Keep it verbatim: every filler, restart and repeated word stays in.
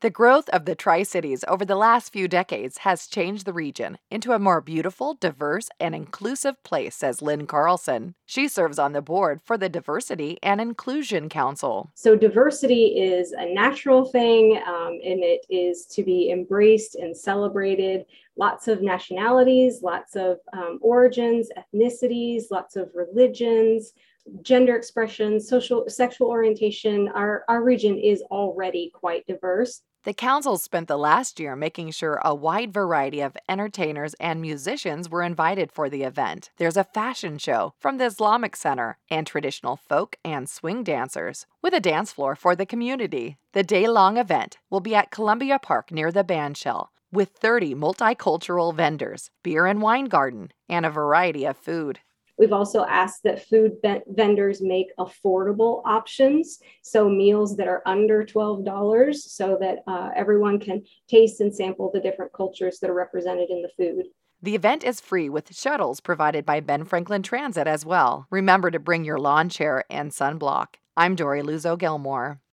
The growth of the Tri-Cities over the last few decades has changed the region into a more beautiful, diverse, and inclusive place, says Lynn Carlson. She serves on the board for the Diversity and Inclusion Council. So diversity is a natural thing, um, and it is to be embraced and celebrated. Lots of nationalities, lots of um, origins, ethnicities, lots of religions, gender expression, social, sexual orientation. Our, our region is already quite diverse. The council spent the last year making sure a wide variety of entertainers and musicians were invited for the event. There's a fashion show from the Islamic Center and traditional folk and swing dancers, with a dance floor for the community. The day-long event will be at Columbia Park near the bandshell, with thirty multicultural vendors, beer and wine garden, and a variety of food. We've also asked that food vendors make affordable options, so meals that are under twelve dollars, so that uh, everyone can taste and sample the different cultures that are represented in the food. The event is free with shuttles provided by Ben Franklin Transit as well. Remember to bring your lawn chair and sunblock. I'm Dory Luzo Gilmore.